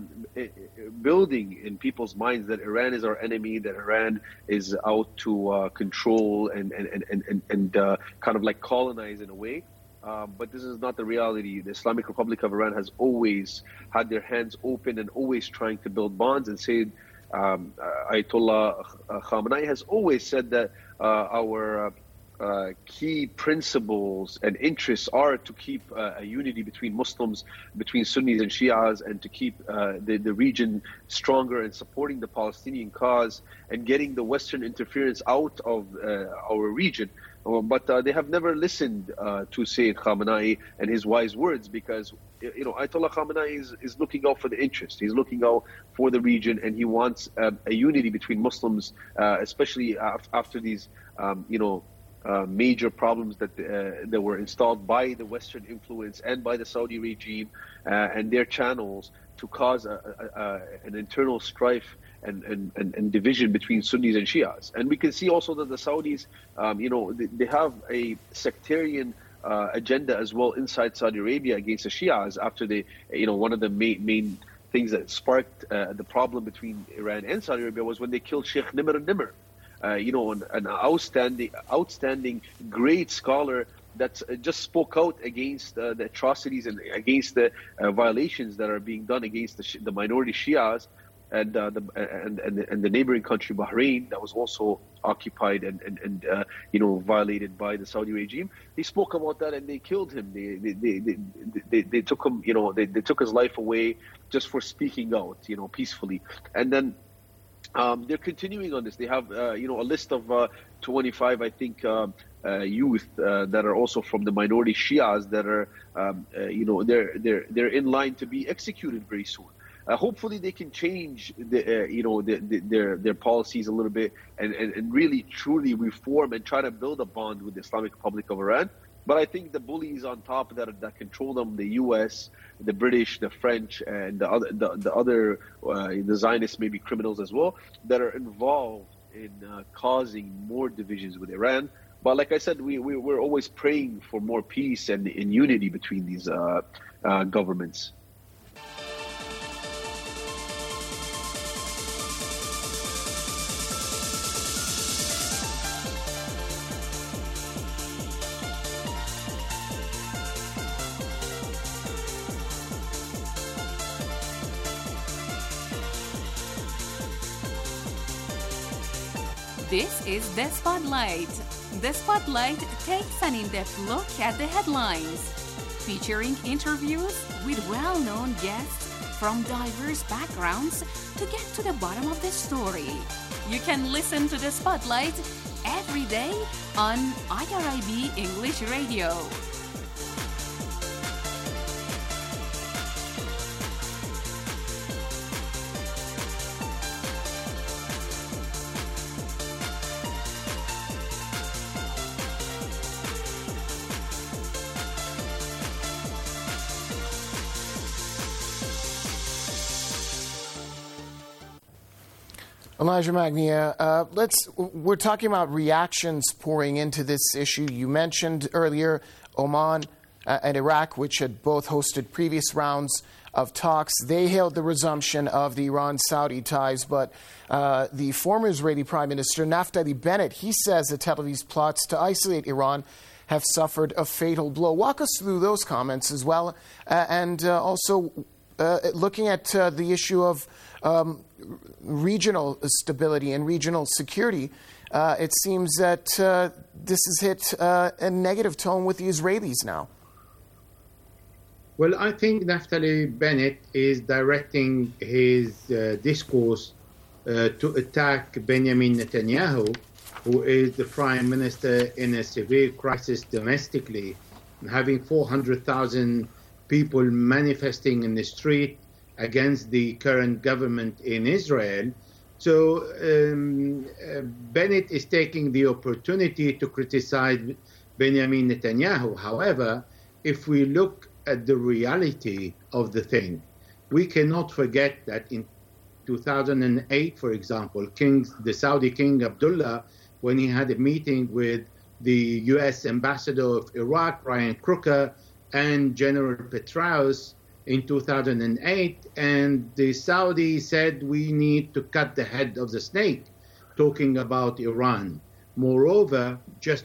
building in people's minds that Iran is our enemy, that Iran is out to uh, control and and and and, and uh, kind of like colonize in a way. Um, but this is not the reality. The Islamic Republic of Iran has always had their hands open and always trying to build bonds. And Sayyid um, Ayatollah Khamenei has always said that uh, our uh, uh, key principles and interests are to keep uh, a unity between Muslims, between Sunnis and Shias, and to keep uh, the, the region stronger and supporting the Palestinian cause and getting the Western interference out of uh, our region. But uh, they have never listened uh, to Sayyid Khamenei and his wise words, because, you know, Ayatollah Khamenei is, is looking out for the interest. He's looking out for the region, and he wants uh, a unity between Muslims, uh, especially af- after these, um, you know, uh, major problems that uh, that were installed by the Western influence and by the Saudi regime uh, and their channels to cause a, a, a, an internal strife And, and, and division between Sunnis and Shias. And we can see also that the Saudis, um, you know, they, they have a sectarian uh, agenda as well inside Saudi Arabia against the Shias after they, you know, one of the main, main things that sparked uh, the problem between Iran and Saudi Arabia was when they killed Sheikh Nimr al-Nimr, uh, you know, an, an outstanding, outstanding, great scholar that just spoke out against uh, the atrocities and against the uh, violations that are being done against the, the minority Shias. And, uh, the, and and and the neighboring country Bahrain, that was also occupied and and, and uh, you know, violated by the Saudi regime. He spoke about that, and they killed him. They they they they, they, they took him, you know, they, they took his life away just for speaking out, you know, peacefully. And then um, they're continuing on this. They have uh, you know, a list of uh, twenty-five, I think, uh, uh, youth uh, that are also from the minority Shias that are um, uh, you know, they're they're they're in line to be executed very soon. Uh, hopefully they can change the, uh, you know, the, the, their their policies a little bit and, and, and really truly reform and try to build a bond with the Islamic Republic of Iran. But I think the bullies on top that that control them, the U S, the British, the French, and the other the, the other uh, the Zionists, maybe criminals as well, that are involved in uh, causing more divisions with Iran. But like I said, we, we we're always praying for more peace and, and unity between these uh, uh, governments. This is The Spotlight. The Spotlight takes an in-depth look at the headlines, featuring interviews with well-known guests from diverse backgrounds to get to the bottom of the story. You can listen to The Spotlight every day on I R I B English Radio. Elijah Magnia, uh, let's. We're talking about reactions pouring into this issue. You mentioned earlier Oman uh, and Iraq, which had both hosted previous rounds of talks. They hailed the resumption of the Iran-Saudi ties, but uh, the former Israeli Prime Minister Naftali Bennett, he says that Tel Aviv's plots to isolate Iran have suffered a fatal blow. Walk us through those comments as well, uh, and uh, also uh, looking at uh, the issue of Um, regional stability and regional security. Uh, it seems that uh, this has hit uh, a negative tone with the Israelis now. Well, I think Naftali Bennett is directing his uh, discourse uh, to attack Benjamin Netanyahu, who is the prime minister in a severe crisis domestically, having four hundred thousand people manifesting in the street against the current government in Israel. So um, uh, Bennett is taking the opportunity to criticize Benjamin Netanyahu. However, if we look at the reality of the thing, we cannot forget that in two thousand eight, for example, King, the Saudi King Abdullah, when he had a meeting with the U S ambassador of Iraq, Ryan Crooker, and General Petraeus, in two thousand eight, and the Saudis said we need to cut the head of the snake, talking about Iran. Moreover, just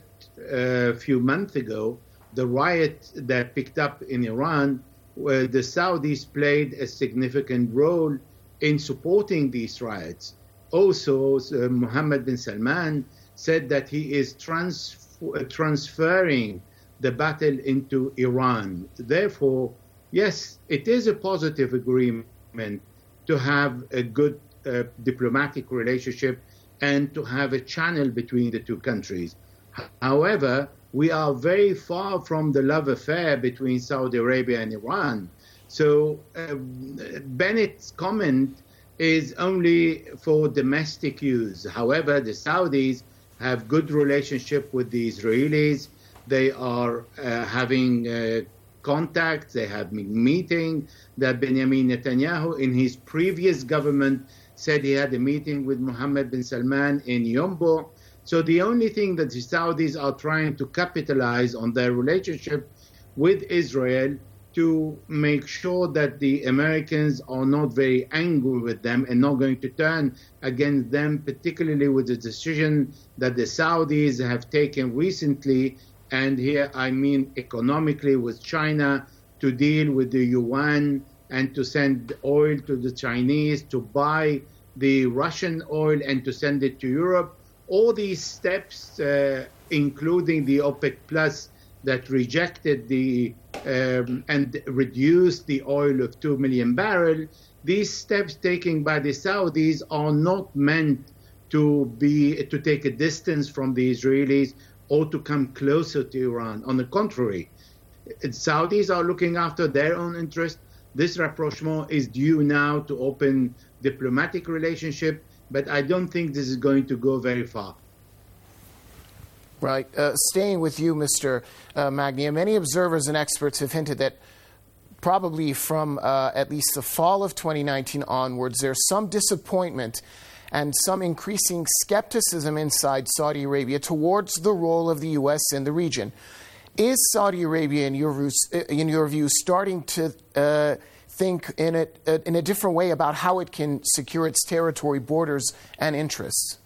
a few months ago, the riot that picked up in Iran, where the Saudis played a significant role in supporting these riots. Also, uh, Mohammed bin Salman said that he is trans- transferring the battle into Iran. Therefore, yes, it is a positive agreement to have a good uh, diplomatic relationship and to have a channel between the two countries. However, we are very far from the love affair between Saudi Arabia and Iran. So uh, Bennett's comment is only for domestic use. However, the Saudis have good relationship with the Israelis. They are uh, having uh, contacts, they have been meeting. That Benjamin Netanyahu in his previous government said he had a meeting with Mohammed bin Salman in Yombo. So the only thing that the Saudis are trying to capitalize on their relationship with Israel to make sure that the Americans are not very angry with them and not going to turn against them, particularly with the decision that the Saudis have taken recently, and here I mean economically with China, to deal with the yuan and to send oil to the Chinese, to buy the Russian oil and to send it to Europe. All these steps, uh, including the OPEC Plus that rejected the um, and reduced the oil of two million barrels, these steps taken by the Saudis are not meant to be to take a distance from the Israelis or to come closer to Iran. On the contrary, Saudis are looking after their own interest. This rapprochement is due now to open diplomatic relationship, but I don't think this is going to go very far. Right. Uh, staying with you, Mister Uh, Magnia, many observers and experts have hinted that probably from uh, at least the fall of twenty nineteen onwards, there's some disappointment and some increasing skepticism inside Saudi Arabia towards the role of the U S in the region. Is Saudi Arabia, in your view, in your view starting to uh, think in a, in a different way about how it can secure its territory, borders, and interests?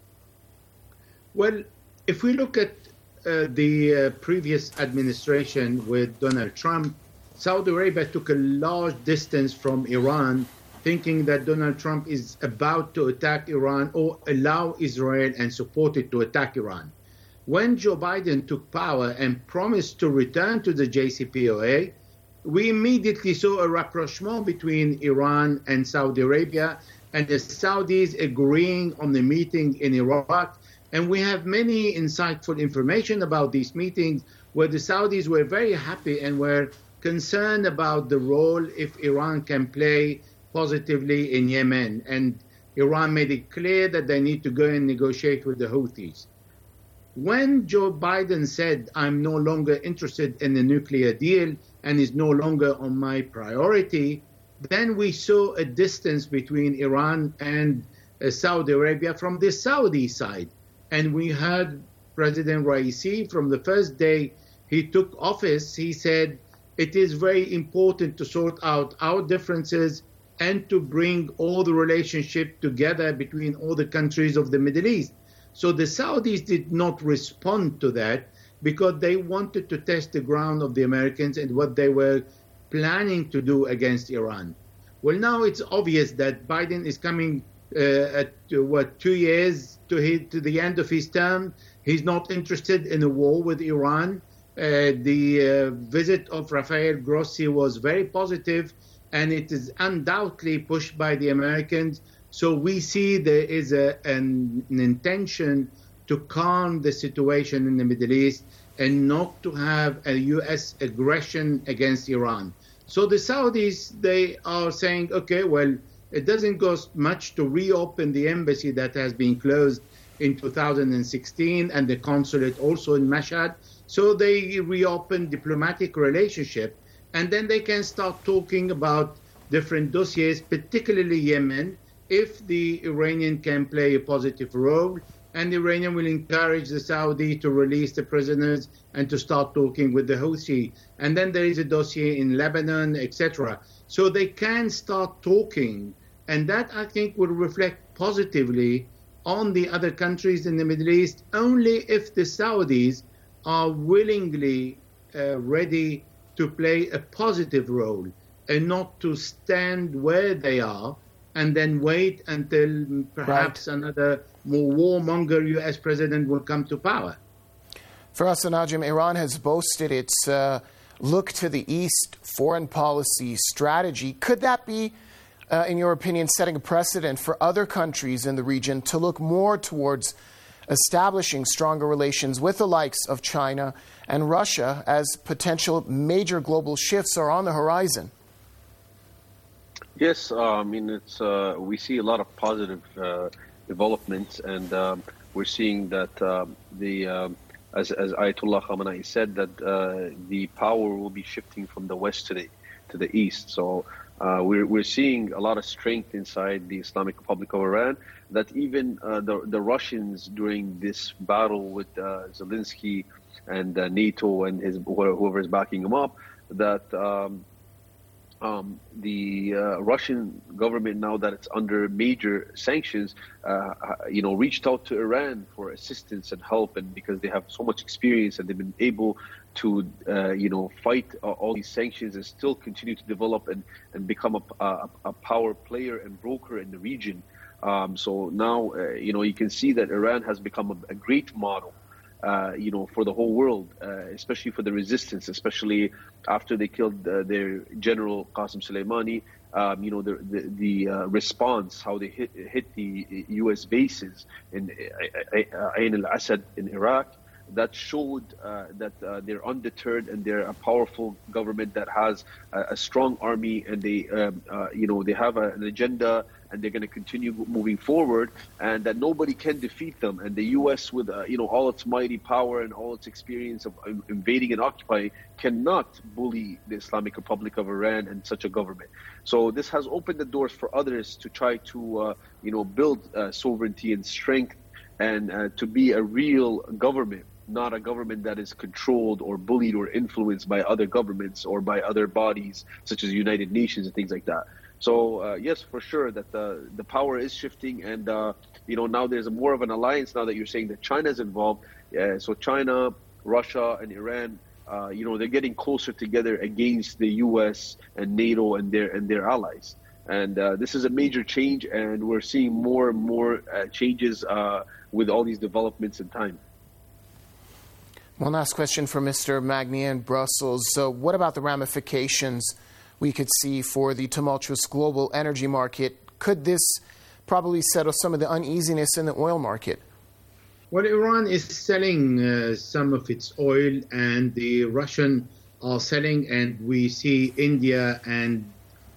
Well, if we look at uh, the uh, previous administration with Donald Trump, Saudi Arabia took a large distance from Iran thinking that Donald Trump is about to attack Iran or allow Israel and support it to attack Iran. When Joe Biden took power and promised to return to the J C P O A, we immediately saw a rapprochement between Iran and Saudi Arabia, and the Saudis agreeing on the meeting in Iraq. And we have many insightful information about these meetings where the Saudis were very happy and were concerned about the role if Iran can play positively in Yemen. And Iran made it clear that they need to go and negotiate with the Houthis. When Joe Biden said, I'm no longer interested in the nuclear deal and is no longer on my priority, then we saw a distance between Iran and uh, Saudi Arabia from the Saudi side. And we heard President Raisi from the first day he took office, he said, it is very important to sort out our differences and to bring all the relationship together between all the countries of the Middle East. So the Saudis did not respond to that because they wanted to test the ground of the Americans and what they were planning to do against Iran. Well, now it's obvious that Biden is coming uh, at, uh, what, two years to, his, to the end of his term. He's not interested in a war with Iran. Uh, the uh, visit of Rafael Grossi was very positive, and it is undoubtedly pushed by the Americans. So we see there is a, an, an intention to calm the situation in the Middle East and not to have a U S aggression against Iran. So the Saudis, they are saying, okay, well, it doesn't cost much to reopen the embassy that has been closed in two thousand sixteen and the consulate also in Mashhad. So they reopen diplomatic relationship, and then they can start talking about different dossiers, particularly Yemen, if the Iranian can play a positive role, and the Iranian will encourage the Saudi to release the prisoners and to start talking with the Houthi. And then there is a dossier in Lebanon, et cetera. So they can start talking, and that, I think, will reflect positively on the other countries in the Middle East only if the Saudis are willingly uh, ready to play a positive role and not to stand where they are and then wait until perhaps right. another more warmonger U S president will come to power. For us, Najim, Iran has boasted its uh, look to the East foreign policy strategy. Could that be, uh, in your opinion, setting a precedent for other countries in the region to look more towards establishing stronger relations with the likes of China and Russia as potential major global shifts are on the horizon? Yes, uh, I mean, it's uh, we see a lot of positive uh, developments, and um, we're seeing that uh, the uh, as, as Ayatollah Khamenei said, that uh, the power will be shifting from the west to the to the east. So uh, we're we're seeing a lot of strength inside the Islamic Republic of Iran. That even uh, the the Russians during this battle with uh, Zelensky and uh, NATO and his whoever is backing him up, that. Um, Um, the uh, Russian government, now that it's under major sanctions, uh, you know, reached out to Iran for assistance and help, and because they have so much experience and they've been able to, uh, you know, fight uh, all these sanctions and still continue to develop and, and become a, a, a power player and broker in the region. Um, so now, uh, you know, you can see that Iran has become a, a great model. Uh, you know, for the whole world, uh, especially for the resistance, especially after they killed uh, their general Qasem Soleimani. Um, you know, the the, the uh, response, how they hit hit the U S bases in Ain al-Assad in Iraq, that showed uh, that uh, they're undeterred and they're a powerful government that has a, a strong army, and they, um, uh, you know, they have a, an agenda, and they're going to continue moving forward, and that nobody can defeat them. And the U S, with uh, you know all its mighty power and all its experience of invading and occupying, cannot bully the Islamic Republic of Iran and such a government. So this has opened the doors for others to try to uh, you know build uh, sovereignty and strength, and uh, to be a real government, not a government that is controlled or bullied or influenced by other governments or by other bodies such as the United Nations and things like that. So uh, yes, for sure that the the power is shifting, and uh, you know now there's a more of an alliance now that you're saying that China is involved. Uh, so China, Russia, and Iran, uh, you know, they're getting closer together against the U S and NATO and their and their allies. And uh, this is a major change, and we're seeing more and more uh, changes uh, with all these developments in time. One last question for Mister Magnier in Brussels. So what about the ramifications we could see for the tumultuous global energy market? Could this probably settle some of the uneasiness in the oil market? Well, Iran is selling uh, some of its oil, and the Russian are selling, and we see India and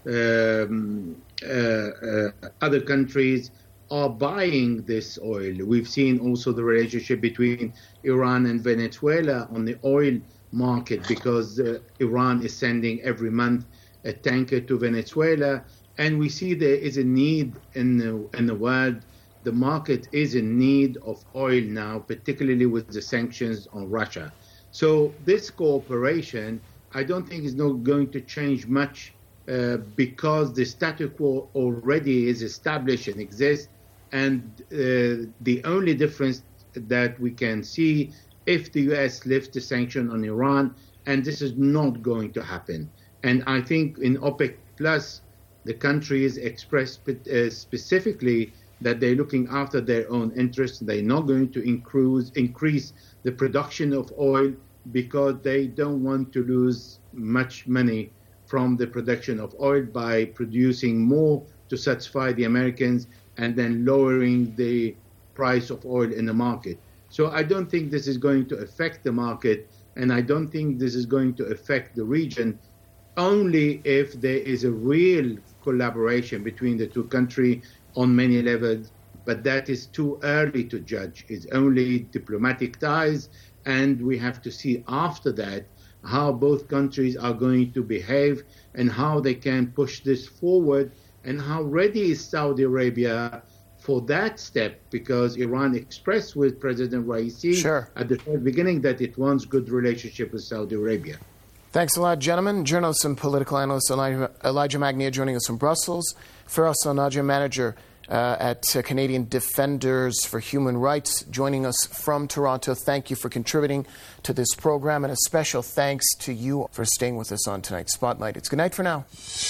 um, uh, uh, other countries are buying this oil. We've seen also the relationship between Iran and Venezuela on the oil market, because uh, Iran is sending every month a tanker to Venezuela, and we see there is a need in the, in the world. The market is in need of oil now, particularly with the sanctions on Russia. So this cooperation, I don't think is not going to change much uh, because the status quo already is established and exists. And uh, the only difference that we can see if the U S lifts the sanction on Iran, and this is not going to happen. And I think in OPEC Plus, the countries expressed uh, specifically that they're looking after their own interests. They're not going to increase, increase the production of oil because they don't want to lose much money from the production of oil by producing more to satisfy the Americans and then lowering the price of oil in the market. So I don't think this is going to affect the market, and I don't think this is going to affect the region, only if there is a real collaboration between the two countries on many levels, but that is too early to judge. It's only diplomatic ties, and we have to see after that how both countries are going to behave and how they can push this forward, and how ready is Saudi Arabia for that step, because Iran expressed with President Raisi sure. at the very beginning that it wants good relationship with Saudi Arabia. Thanks a lot, gentlemen. Journalist and political analyst Elijah, Elijah Magnier joining us from Brussels. Faraz Salnaja, manager uh, at uh, Canadian Defenders for Human Rights, joining us from Toronto. Thank you for contributing to this program, and a special thanks to you for staying with us on tonight's Spotlight. It's good night for now.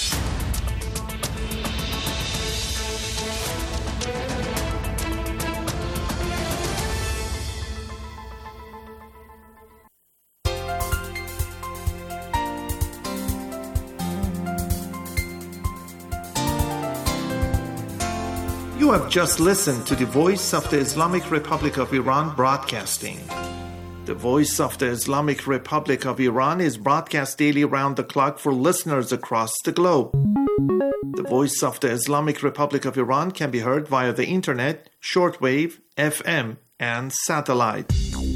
You have just listened to the Voice of the Islamic Republic of Iran broadcasting. The Voice of the Islamic Republic of Iran is broadcast daily around the clock for listeners across the globe. The Voice of the Islamic Republic of Iran can be heard via the internet, shortwave, F M, and satellite.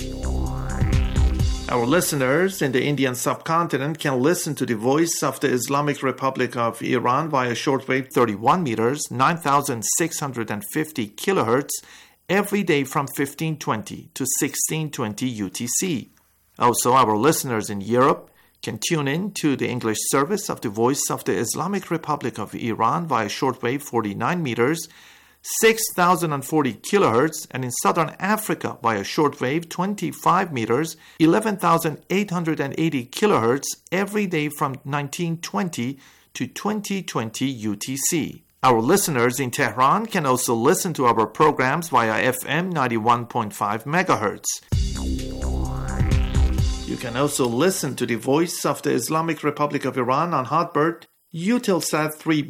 Our listeners in the Indian subcontinent can listen to the Voice of the Islamic Republic of Iran via shortwave thirty-one meters, nine thousand six hundred fifty kilohertz, every day from fifteen twenty to sixteen twenty U T C. Also, our listeners in Europe can tune in to the English service of the Voice of the Islamic Republic of Iran via shortwave forty-nine meters, six thousand forty kilohertz, and in Southern Africa via shortwave twenty-five meters, eleven thousand eight hundred eighty kilohertz, every day from nineteen twenty to twenty twenty U T C. Our listeners in Tehran can also listen to our programs via F M ninety-one point five megahertz. You can also listen to the Voice of the Islamic Republic of Iran on Hotbird, Eutelsat three B